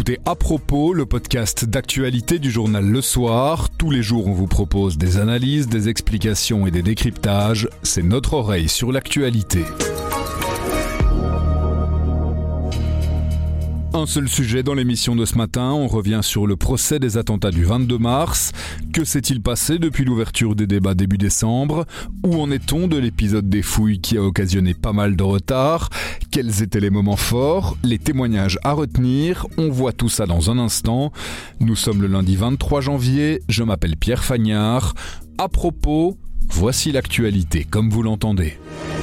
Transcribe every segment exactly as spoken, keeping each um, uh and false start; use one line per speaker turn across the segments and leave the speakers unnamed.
écoutez À propos, le podcast d'actualité du journal Le Soir. Tous les jours, on vous propose des analyses, des explications et des décryptages. C'est notre oreille sur l'actualité. Un seul sujet dans l'émission de ce matin, on revient sur le procès des attentats du vingt-deux mars. Que s'est-il passé depuis l'ouverture des débats début décembre ? Où en est-on de l'épisode des fouilles qui a occasionné pas mal de retard ? Quels étaient les moments forts ? Les témoignages à retenir ? On voit tout ça dans un instant. Nous sommes le lundi vingt-trois janvier, je m'appelle Pierre Fagnard. À propos, voici l'actualité comme vous l'entendez.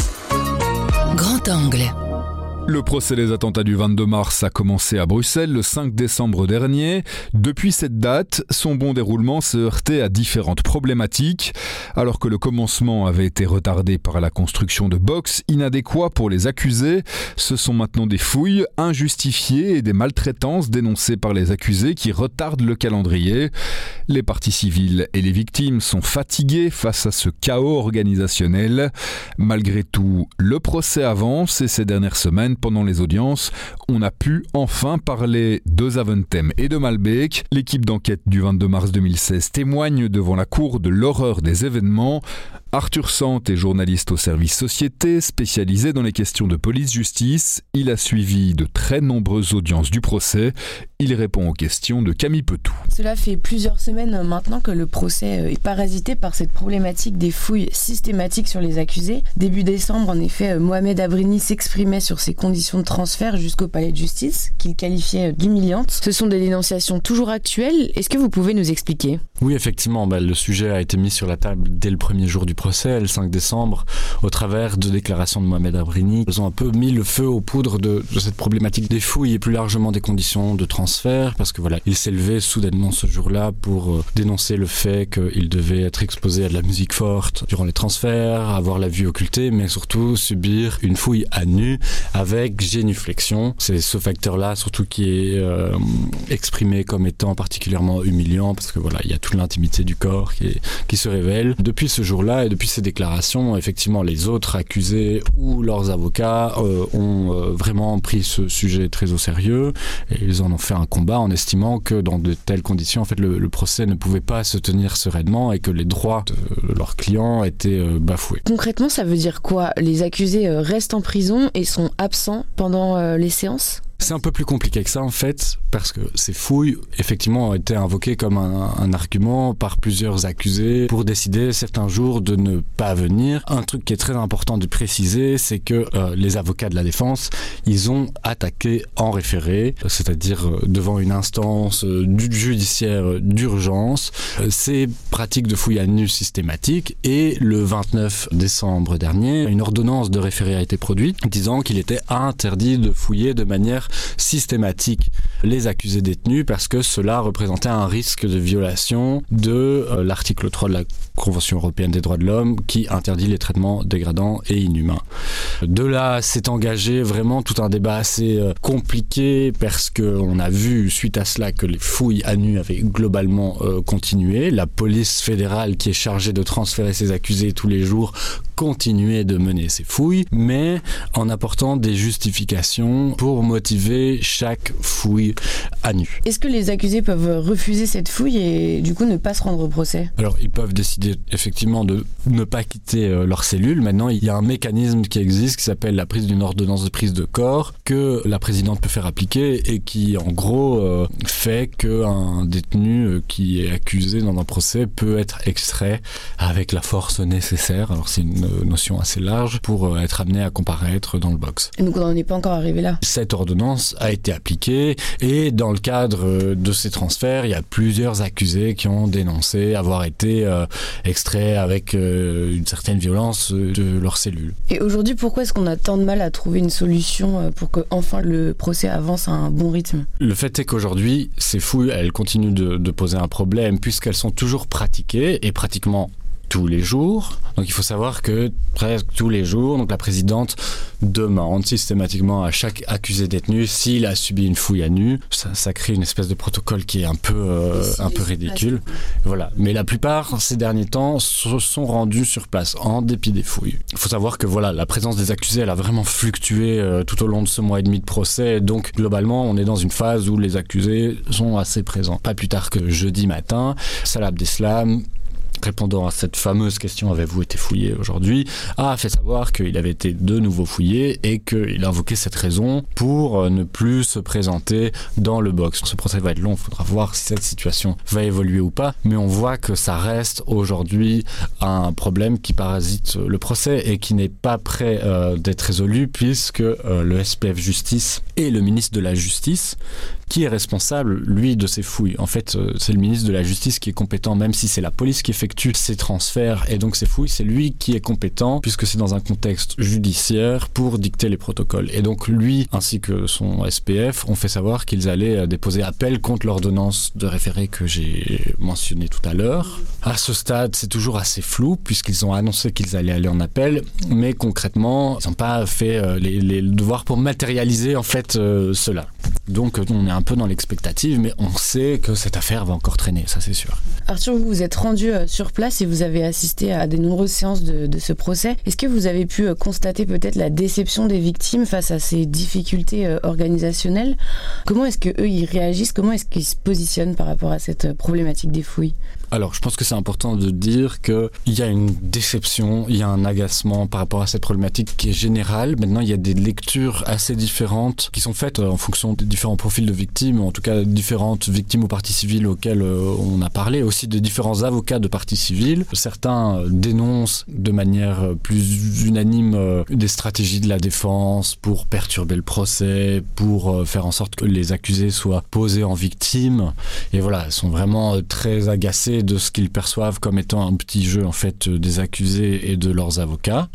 Grand angle.
Le procès des attentats du vingt-deux mars a commencé à Bruxelles le cinq décembre dernier. Depuis cette date, son bon déroulement se heurtait à différentes problématiques. Alors que le commencement avait été retardé par la construction de box inadéquats pour les accusés, ce sont maintenant des fouilles injustifiées et des maltraitances dénoncées par les accusés qui retardent le calendrier. Les parties civiles et les victimes sont fatiguées face à ce chaos organisationnel. Malgré tout, le procès avance et ces dernières semaines, pendant les audiences, on a pu enfin parler de Zaventem et de Malbec. L'équipe d'enquête du vingt-deux mars deux mille seize témoigne devant la cour de l'horreur des événements. Arthur Sante est journaliste au service Société, spécialisé dans les questions de police-justice. Il a suivi de très nombreuses audiences du procès. Il répond aux questions de Camille Petou.
Cela fait plusieurs semaines maintenant que le procès est parasité par cette problématique des fouilles systématiques sur les accusés. Début décembre, en effet, Mohamed Abrini s'exprimait sur ses conditions de transfert jusqu'au palais de justice, qu'il qualifiait d'humiliantes. Ce sont des dénonciations toujours actuelles. Est-ce que vous pouvez nous expliquer ?
Oui, effectivement, bah, le sujet a été mis sur la table dès le premier jour du procès, le cinq décembre, au travers de déclarations de Mohamed Abrini. Ils ont un peu mis le feu aux poudres de, de cette problématique des fouilles et plus largement des conditions de transfert, parce que voilà, il s'est levé soudainement ce jour-là pour euh, dénoncer le fait qu'il devait être exposé à de la musique forte durant les transferts, avoir la vue occultée, mais surtout subir une fouille à nu avec génuflexion. C'est ce facteur-là surtout qui est euh, exprimé comme étant particulièrement humiliant, parce que voilà, il y a toute l'intimité du corps qui, est, qui se révèle. Depuis ce jour-là et depuis ces déclarations, effectivement, les autres accusés ou leurs avocats euh, ont euh, vraiment pris ce sujet très au sérieux et ils en ont fait un combat en estimant que dans de telles conditions, en fait, le, le procès ne pouvait pas se tenir sereinement et que les droits de leurs clients étaient euh, bafoués.
Concrètement, ça veut dire quoi ? Les accusés euh, restent en prison et sont absents pendant euh, les séances ?
C'est un peu plus compliqué que ça en fait, parce que ces fouilles, effectivement, ont été invoquées comme un, un argument par plusieurs accusés pour décider certains jours de ne pas venir. Un truc qui est très important de préciser, c'est que euh, les avocats de la défense, ils ont attaqué en référé, c'est-à-dire euh, devant une instance euh, judiciaire d'urgence, euh, ces pratiques de fouilles à nu systématiques. Et le vingt-neuf décembre dernier, une ordonnance de référé a été produite disant qu'il était interdit de fouiller de manière systématique les accusés détenus parce que cela représentait un risque de violation de euh, l'article trois de la Convention européenne des droits de l'homme qui interdit les traitements dégradants et inhumains. De là s'est engagé vraiment tout un débat assez euh, compliqué parce qu'on a vu suite à cela que les fouilles à nu avaient globalement euh, continué. La police fédérale qui est chargée de transférer ces accusés tous les jours continuait de mener ces fouilles, mais en apportant des justifications pour motiver chaque fouille à nu.
Est-ce que les accusés peuvent refuser cette fouille et du coup ne pas se rendre au procès ?
Alors ils peuvent décider effectivement de ne pas quitter euh, leur cellule. Maintenant il y a un mécanisme qui existe qui s'appelle la prise d'une ordonnance de prise de corps que la présidente peut faire appliquer et qui en gros euh, fait qu'un détenu euh, qui est accusé dans un procès peut être extrait avec la force nécessaire. Alors c'est une notion assez large pour être amené à comparaître dans le box.
Et donc on n'en est pas encore arrivé là.
Cette ordonnance a été appliquée et dans le cadre de ces transferts, il y a plusieurs accusés qui ont dénoncé avoir été euh, extraits avec euh, une certaine violence de leur cellule.
Et aujourd'hui, pourquoi est-ce qu'on a tant de mal à trouver une solution pour que enfin le procès avance à un bon rythme ?
Le fait est qu'aujourd'hui, ces fouilles, elles continuent de, de poser un problème puisqu'elles sont toujours pratiquées et pratiquement tous les jours. Donc il faut savoir que presque tous les jours, donc la présidente demande systématiquement à chaque accusé détenu s'il a subi une fouille à nu. Ça, ça crée une espèce de protocole qui est un peu, euh, un peu ridicule. Voilà. Mais la plupart, ces derniers temps, se sont rendus sur place, en dépit des fouilles. Il faut savoir que voilà, la présence des accusés, elle a vraiment fluctué euh, tout au long de ce mois et demi de procès. Donc globalement, on est dans une phase où les accusés sont assez présents. Pas plus tard que jeudi matin, Salah Abdeslam, répondant à cette fameuse question « Avez-vous été fouillé aujourd'hui ?», a fait savoir qu'il avait été de nouveau fouillé et qu'il a invoqué cette raison pour ne plus se présenter dans le box. Ce procès va être long, il faudra voir si cette situation va évoluer ou pas, mais on voit que ça reste aujourd'hui un problème qui parasite le procès et qui n'est pas prêt euh, d'être résolu puisque euh, le S P F Justice et le ministre de la Justice, qui est responsable, lui, de ces fouilles. En fait, euh, c'est le ministre de la Justice qui est compétent, même si c'est la police qui effectue ces transferts et donc ces fouilles, c'est lui qui est compétent, puisque c'est dans un contexte judiciaire, pour dicter les protocoles. Et donc lui, ainsi que son S P F, ont fait savoir qu'ils allaient déposer appel contre l'ordonnance de référé que j'ai mentionnée tout à l'heure. À ce stade, c'est toujours assez flou, puisqu'ils ont annoncé qu'ils allaient aller en appel, mais concrètement, ils n'ont pas fait euh, les, les devoirs pour matérialiser en fait euh, cela. Donc on est un peu dans l'expectative, mais on sait que cette affaire va encore traîner, ça c'est sûr.
Arthur, vous vous êtes rendu euh, sur place et vous avez assisté à des nombreuses séances de, de ce procès. Est-ce que vous avez pu euh, constater peut-être la déception des victimes face à ces difficultés euh, organisationnelles ? Comment est-ce qu'eux ils réagissent ? Comment est-ce qu'ils se positionnent par rapport à cette euh, problématique des fouilles ?
Alors, je pense que c'est important de dire qu'il y a une déception, il y a un agacement par rapport à cette problématique qui est générale. Maintenant, il y a des lectures assez différentes qui sont faites en fonction des différents profils de victimes, ou en tout cas différentes victimes ou parties civiles auxquelles on a parlé, aussi de différents avocats de parties civiles. Certains dénoncent de manière plus unanime des stratégies de la défense pour perturber le procès, pour faire en sorte que les accusés soient posés en victimes. Et voilà, ils sont vraiment très agacés de ce qu'ils perçoivent comme étant un petit jeu en fait des accusés et de leurs avocats.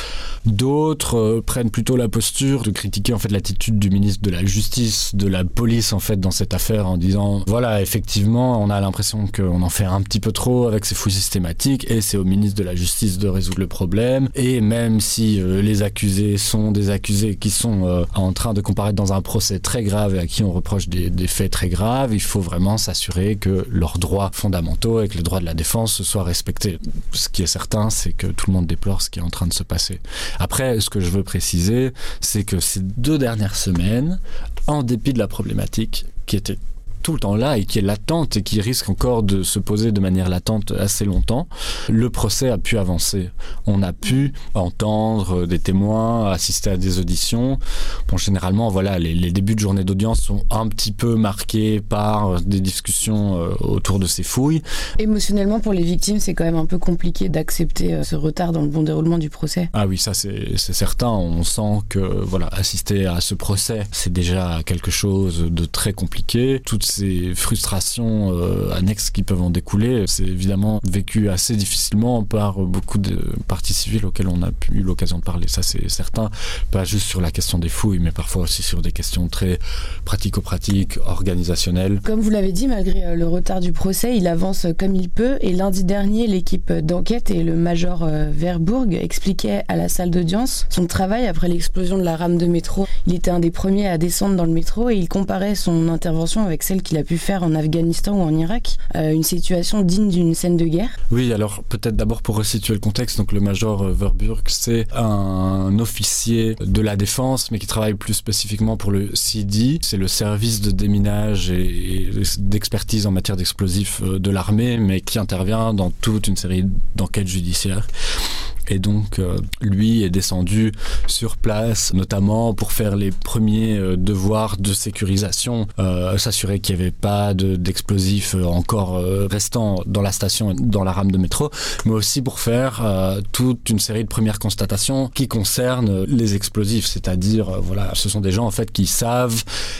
D'autres euh, prennent plutôt la posture de critiquer en fait l'attitude du ministre de la Justice, de la police en fait dans cette affaire, en disant voilà, effectivement on a l'impression qu'on en fait un petit peu trop avec ces fouilles systématiques et c'est au ministre de la Justice de résoudre le problème. Et même si euh, les accusés sont des accusés qui sont euh, en train de comparaître dans un procès très grave et à qui on reproche des, des faits très graves, il faut vraiment s'assurer que leurs droits fondamentaux et que les droits de la défense soient respectés. Ce qui est certain, c'est que tout le monde déplore ce qui est en train de se passer. Après, ce que je veux préciser, c'est que ces deux dernières semaines, en dépit de la problématique qui était tout le temps là et qui est latente et qui risque encore de se poser de manière latente assez longtemps, le procès a pu avancer. On a pu entendre des témoins, assister à des auditions. Bon, généralement, voilà, les, les débuts de journée d'audience sont un petit peu marqués par des discussions euh, autour de ces fouilles.
Émotionnellement, pour les victimes, c'est quand même un peu compliqué d'accepter euh, ce retard dans le bon déroulement du procès.
Ah oui, ça c'est, c'est certain. On sent que voilà, assister à ce procès, c'est déjà quelque chose de très compliqué. Toutes ces frustrations euh, annexes qui peuvent en découler, c'est évidemment vécu assez difficilement par beaucoup de parties civiles auxquelles on a eu l'occasion de parler, ça c'est certain, pas juste sur la question des fouilles, mais parfois aussi sur des questions très pratico-pratiques, organisationnelles.
Comme vous l'avez dit, malgré le retard du procès, il avance comme il peut, et lundi dernier, l'équipe d'enquête et le major euh, Verbourg expliquaient à la salle d'audience son travail après l'explosion de la rame de métro. Il était un des premiers à descendre dans le métro et il comparait son intervention avec celle qu'il a pu faire en Afghanistan ou en Irak, euh, une situation digne d'une scène de guerre.
Oui, alors peut-être d'abord pour resituer le contexte, donc le major Verbourg, c'est un officier de la défense, mais qui travaille plus spécifiquement pour le C I D I, c'est le service de déminage et d'expertise en matière d'explosifs de l'armée, mais qui intervient dans toute une série d'enquêtes judiciaires. Et donc, euh, lui est descendu sur place, notamment pour faire les premiers euh, devoirs de sécurisation, euh, s'assurer qu'il n'y avait pas de, d'explosifs encore euh, restants dans la station, dans la rame de métro, mais aussi pour faire euh, toute une série de premières constatations qui concernent les explosifs, c'est-à-dire, euh, voilà, ce sont des gens en fait qui savent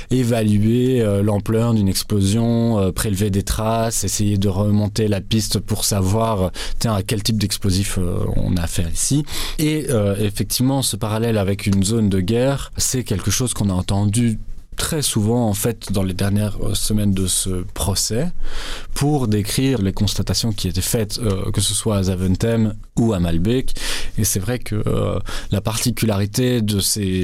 évaluer euh, l'ampleur d'une explosion, euh, prélever des traces, essayer de remonter la piste pour savoir, euh, tiens, à quel type d'explosif euh, on a faire ici. Et euh, effectivement, ce parallèle avec une zone de guerre, c'est quelque chose qu'on a entendu très souvent en fait dans les dernières semaines de ce procès pour décrire les constatations qui étaient faites, euh, que ce soit à Zaventem ou à Malbec. Et c'est vrai que euh, la particularité de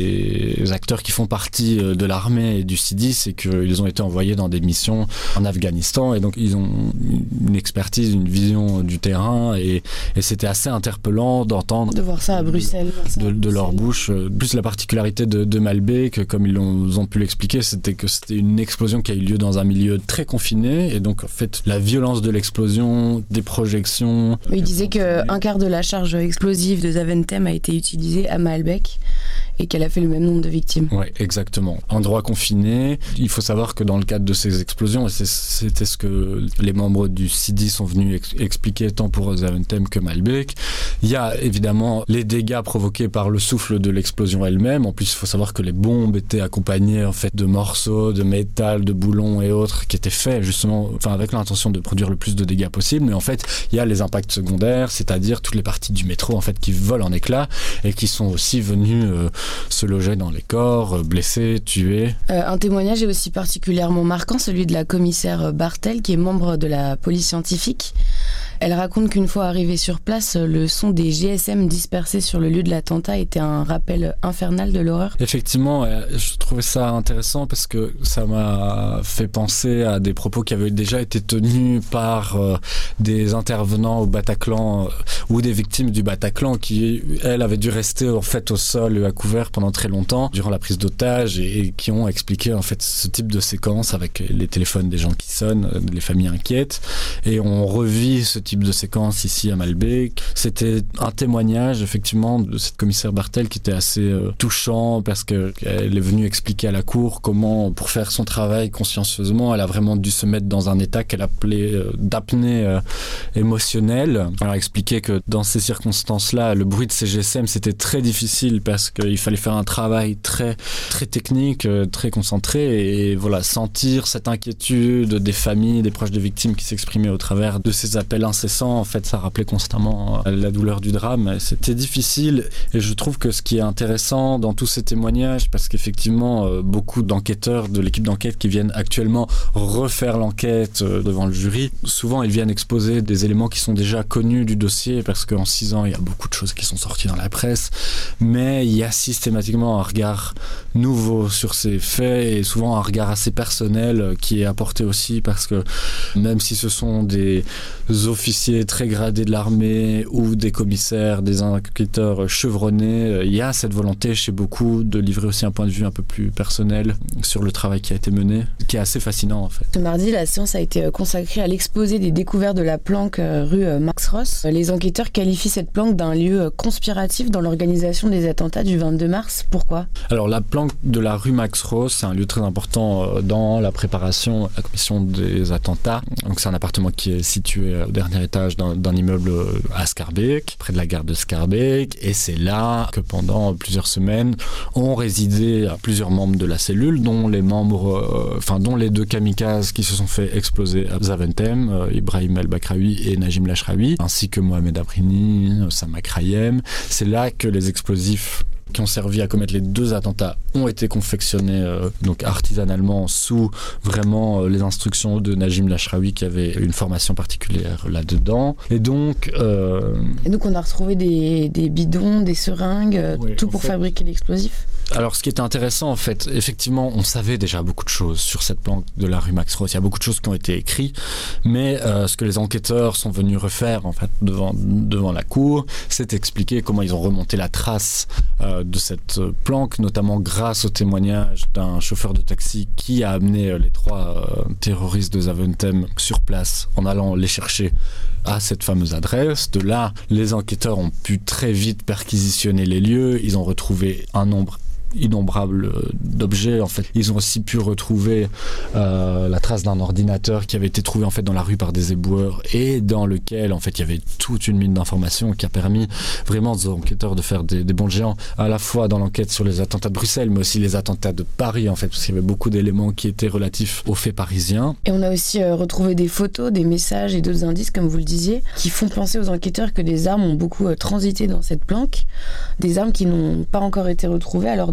ces acteurs qui font partie euh, de l'armée et du C I D I, c'est qu'ils ont été envoyés dans des missions en Afghanistan et donc ils ont une expertise, une vision du terrain et, et c'était assez interpellant d'entendre
de voir ça à Bruxelles,
de, de leur bouche. Plus la particularité de, de Malbec, comme ils ont, ont pu l'expliquer, c'était que c'était une explosion qui a eu lieu dans un milieu très confiné et donc en fait la violence de l'explosion, des projections.
Il disait qu'un quart de la charge explosive de Zaventem a été utilisée à Malbec et qu'elle a fait le même nombre de victimes.
Oui, exactement. Endroit confiné. Il faut savoir que dans le cadre de ces explosions, et c'était ce que les membres du C I D I sont venus ex- expliquer tant pour Zaventem que Malbec, il y a évidemment les dégâts provoqués par le souffle de l'explosion elle-même. En plus, il faut savoir que les bombes étaient accompagnées en fait de morceaux, de métal, de boulons et autres qui étaient faits justement, enfin avec l'intention de produire le plus de dégâts possible. Mais en fait, il y a les impacts secondaires, c'est-à-dire toutes les parties du métro en fait qui volent en éclats et qui sont aussi venues euh, se loger dans les corps, euh, blessés, tués.
Euh, un témoignage est aussi particulièrement marquant, celui de la commissaire Bartel, qui est membre de la police scientifique. Elle raconte qu'une fois arrivée sur place, le son des G S M dispersés sur le lieu de l'attentat était un rappel infernal de l'horreur.
Effectivement, je trouvais ça intéressant parce que ça m'a fait penser à des propos qui avaient déjà été tenus par euh, des intervenants au Bataclan euh, ou des victimes du Bataclan qui, elles, avaient dû rester en fait au sol et à couvert pendant très longtemps durant la prise d'otages et, et qui ont expliqué en fait ce type de séquence avec les téléphones des gens qui sonnent, les familles inquiètes, et on revit ce type de séquence ici à Malbec. C'était un témoignage effectivement de cette commissaire Bartel qui était assez euh, touchant parce qu'elle est venue expliquer à la cour comment, pour faire son travail consciencieusement, elle a vraiment dû se mettre dans un état qu'elle appelait euh, d'apnée euh, émotionnelle. Elle a expliqué que dans ces circonstances-là, le bruit de ces G S M c'était très difficile parce qu'il fallait faire un travail très, très technique, euh, très concentré et voilà, sentir cette inquiétude des familles, des proches des victimes qui s'exprimaient au travers de ces appels incessants. En fait, ça rappelait constamment la douleur du drame. C'était difficile et je trouve que ce qui est intéressant dans tous ces témoignages, parce qu'effectivement, beaucoup d'enquêteurs de l'équipe d'enquête qui viennent actuellement refaire l'enquête devant le jury, souvent ils viennent exposer des éléments qui sont déjà connus du dossier parce qu'en six ans, il y a beaucoup de choses qui sont sorties dans la presse, mais il y a systématiquement un regard nouveau sur ces faits et souvent un regard assez personnel qui est apporté aussi parce que même si ce sont des officiers très gradés de l'armée ou des commissaires, des enquêteurs chevronnés, il y a cette volonté chez beaucoup de livrer aussi un point de vue un peu plus personnel sur le travail qui a été mené, qui est assez fascinant en fait.
Ce mardi, la séance a été consacrée à l'exposé des découvertes de la planque rue Max Ross. Les enquêteurs qualifient cette planque d'un lieu conspiratif dans l'organisation des attentats du vingt-deux mars. Pourquoi ?
Alors la planque de la rue Max Ross, c'est un lieu très important dans la préparation, la commission des attentats. Donc c'est un appartement qui est situé au dernier étage d'un, d'un immeuble à Schaerbeek, près de la gare de Schaerbeek, et c'est là que pendant plusieurs semaines ont résidé plusieurs membres de la cellule, dont les membres, euh, enfin dont les deux kamikazes qui se sont fait exploser à Zaventem, euh, Ibrahim El-Bakraoui et Najim Lashraoui, ainsi que Mohamed Abrini, Osama Krayem. C'est là que les explosifs qui ont servi à commettre les deux attentats ont été confectionnés euh, donc artisanalement sous vraiment euh, les instructions de Najim Lashraoui qui avait une formation particulière là-dedans. Et donc... Euh...
Et donc on a retrouvé des, des bidons, des seringues, oui, tout pour fait... fabriquer l'explosif.
Alors ce qui était intéressant en fait, effectivement on savait déjà beaucoup de choses sur cette planque de la rue Max Ross, il y a beaucoup de choses qui ont été écrites, mais euh, ce que les enquêteurs sont venus refaire en fait devant, devant la cour, c'est expliquer comment ils ont remonté la trace euh, de cette planque, notamment grâce au témoignage d'un chauffeur de taxi qui a amené les trois euh, terroristes de Zaventem sur place en allant les chercher à cette fameuse adresse. De là, les enquêteurs ont pu très vite perquisitionner les lieux, ils ont retrouvé un nombre innombrables d'objets. En fait, ils ont aussi pu retrouver euh, la trace d'un ordinateur qui avait été trouvé en fait dans la rue par des éboueurs et dans lequel en fait il y avait toute une mine d'informations qui a permis vraiment aux enquêteurs de faire des, des bons géants à la fois dans l'enquête sur les attentats de Bruxelles mais aussi les attentats de Paris en fait parce qu'il y avait beaucoup d'éléments qui étaient relatifs aux faits parisiens.
Et on a aussi euh, retrouvé des photos, des messages et d'autres indices comme vous le disiez qui font penser aux enquêteurs que des armes ont beaucoup euh, transité dans cette planque, des armes qui n'ont pas encore été retrouvées à l'heure de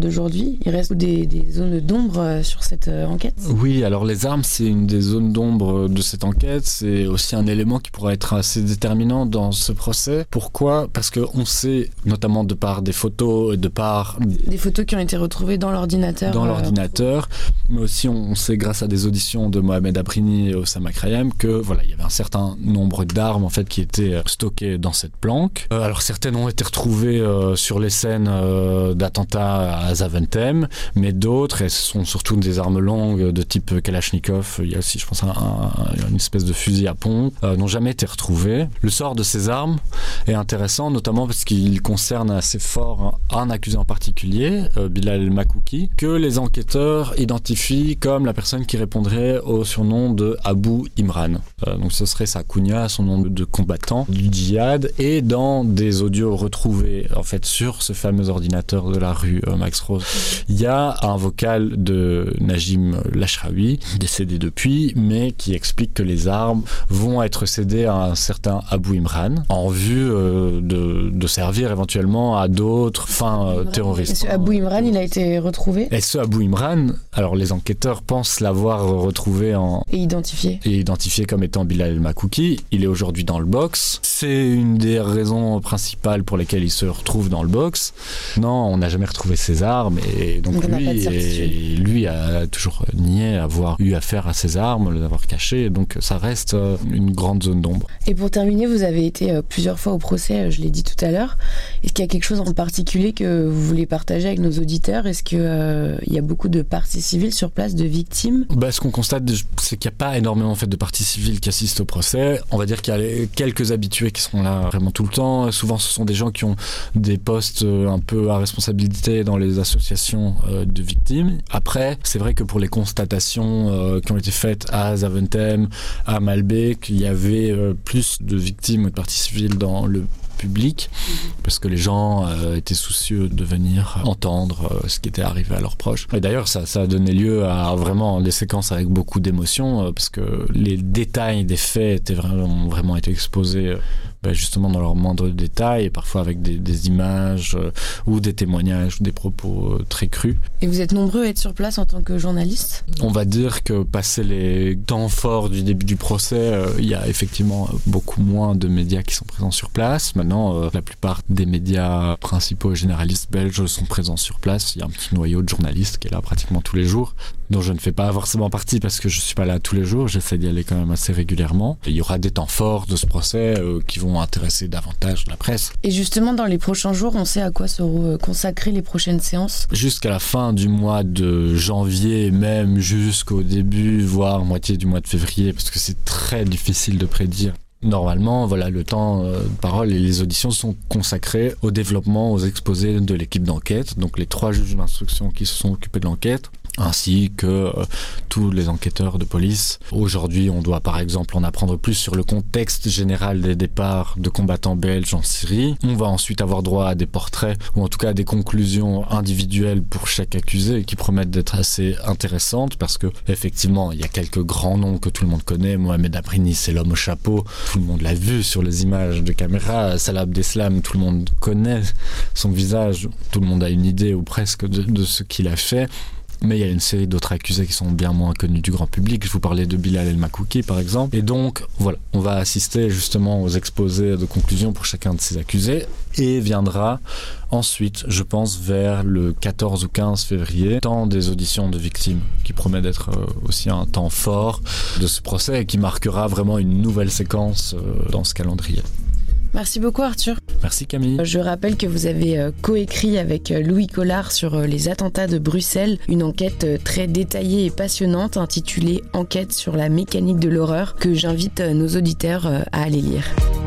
d'aujourd'hui. Il reste des, des zones d'ombre sur cette euh, enquête?
Oui, alors les armes, c'est une des zones d'ombre de cette enquête. C'est aussi un élément qui pourrait être assez déterminant dans ce procès. Pourquoi ? Parce qu'on sait, notamment de par des photos, de par...
Des photos qui ont été retrouvées dans l'ordinateur.
Dans euh... l'ordinateur, mais aussi on sait grâce à des auditions de Mohamed Abrini et Oussama Krayem que voilà, il y avait un certain nombre d'armes en fait qui étaient stockées dans cette planque. Euh, alors certaines ont été retrouvées euh, sur les scènes euh, d'attentats à Zaventem, mais d'autres, et ce sont surtout des armes longues de type Kalachnikov, il y a aussi je pense un, un, une espèce de fusil à pompe, euh, n'ont jamais été retrouvées. Le sort de ces armes est intéressant, notamment parce qu'il concerne assez fort un accusé en particulier, euh, Bilal El Makouki, que les enquêteurs identifient comme la personne qui répondrait au surnom de Abu Imran. Euh, donc ce serait sa kunya, son nom de combattant du djihad, et dans des audios retrouvés en fait sur ce fameux ordinateur de la rue euh, Max Rose, il y a un vocal de Najim Lachraoui, décédé depuis, mais qui explique que les armes vont être cédées à un certain Abu Imran en vue euh, de, de servir éventuellement à d'autres fins euh, terroristes.
Et ce Abu Imran, il a été retrouvé ?
Et ce Abu Imran, alors les enquêteurs pensent l'avoir retrouvé en...
Et identifié.
Et identifié comme étant Bilal El Makouki. Il est aujourd'hui dans le box. C'est une des raisons principales pour lesquelles il se retrouve dans le box. Non, on n'a jamais retrouvé ses armes et donc, donc lui, et lui a toujours nié avoir eu affaire à ses armes, les avoir cachées. Donc ça reste une grande zone d'ombre.
Et pour terminer, vous avez été plusieurs fois au procès, je l'ai dit tout à l'heure. Est-ce qu'il y a quelque chose en particulier que vous voulez partager avec nos auditeurs ? Est-ce qu'il euh, y a beaucoup de parties civiles sur place, de victimes ?
Bah, ce qu'on constate, c'est qu'il n'y a pas énormément en fait, de parties civiles qui assistent au procès. On va dire qu'il y a quelques habitués qui sont là vraiment tout le temps. Souvent, ce sont des gens qui ont des postes un peu à responsabilité dans les associations euh, de victimes. Après, c'est vrai que pour les constatations euh, qui ont été faites à Zaventem, à Malbec, il y avait euh, plus de victimes de parties civiles dans le public, parce que les gens euh, étaient soucieux de venir entendre euh, ce qui était arrivé à leurs proches. Et d'ailleurs, ça, ça a donné lieu à vraiment des séquences avec beaucoup d'émotions, euh, parce que les détails des faits étaient vraiment, ont vraiment été exposés euh, ben justement dans leurs moindres détails, et parfois avec des, des images euh, ou des témoignages ou des propos euh, très crus.
Et vous êtes nombreux à être sur place en tant que journaliste ?
On va dire que passé les temps forts du début du procès, euh, il y a effectivement beaucoup moins de médias qui sont présents sur place. Maintenant, euh, la plupart des médias principaux et généralistes belges sont présents sur place. Il y a un petit noyau de journalistes qui est là pratiquement tous les jours, dont je ne fais pas forcément partie parce que je ne suis pas là tous les jours. J'essaie d'y aller quand même assez régulièrement. Et il y aura des temps forts de ce procès euh, qui vont intéresser davantage la presse.
Et justement, dans les prochains jours, on sait à quoi seront consacrées les prochaines séances ?
Jusqu'à la fin du mois de janvier, même jusqu'au début, voire moitié du mois de février, parce que c'est très difficile de prédire. Normalement, voilà, le temps de parole et les auditions sont consacrés au développement, aux exposés de l'équipe d'enquête, donc les trois juges d'instruction qui se sont occupés de l'enquête, ainsi que euh, tous les enquêteurs de police. Aujourd'hui, on doit par exemple en apprendre plus sur le contexte général des départs de combattants belges en Syrie. On va ensuite avoir droit à des portraits, ou en tout cas à des conclusions individuelles pour chaque accusé, qui promettent d'être assez intéressantes, parce que effectivement, il y a quelques grands noms que tout le monde connaît. Mohamed Abrini, c'est l'homme au chapeau. Tout le monde l'a vu sur les images de caméra. Salah Abdeslam, tout le monde connaît son visage. Tout le monde a une idée, ou presque, de, de ce qu'il a fait. Mais il y a une série d'autres accusés qui sont bien moins connus du grand public. Je vous parlais de Bilal El Makouki, par exemple. Et donc, voilà, on va assister justement aux exposés de conclusion pour chacun de ces accusés. Et viendra ensuite, je pense, vers le quatorze ou quinze février, temps des auditions de victimes, qui promet d'être aussi un temps fort de ce procès et qui marquera vraiment une nouvelle séquence dans ce calendrier.
Merci beaucoup Arthur.
Merci Camille.
Je rappelle que vous avez coécrit avec Louis Collard sur les attentats de Bruxelles, une enquête très détaillée et passionnante intitulée « Enquête sur la mécanique de l'horreur » que j'invite nos auditeurs à aller lire.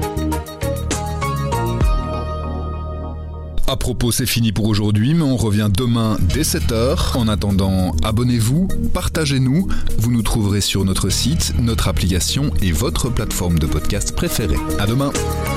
À propos, c'est fini pour aujourd'hui, mais on revient demain dès sept heures. En attendant, abonnez-vous, partagez-nous. Vous nous trouverez sur notre site, notre application et votre plateforme de podcast préférée. À demain.